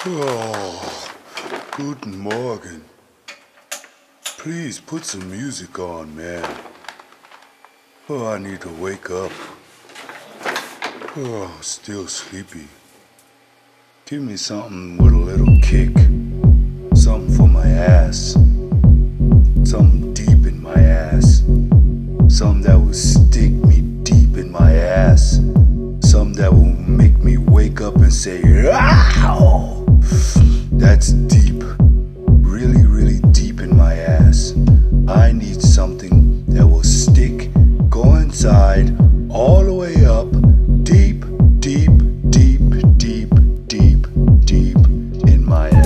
Oh, guten Morgen. Please put some music on, man. Oh, I need to wake up. Oh, still sleepy. Give me something with a little kick. Something for my ass. Something deep in my ass. Something that will stick me deep in my ass. Something that will make me wake up and say, "Ow!" That's deep. Really, really deep in my ass. I need something that will stick, go inside, all the way up, deep, deep, deep, deep, deep, deep in my ass.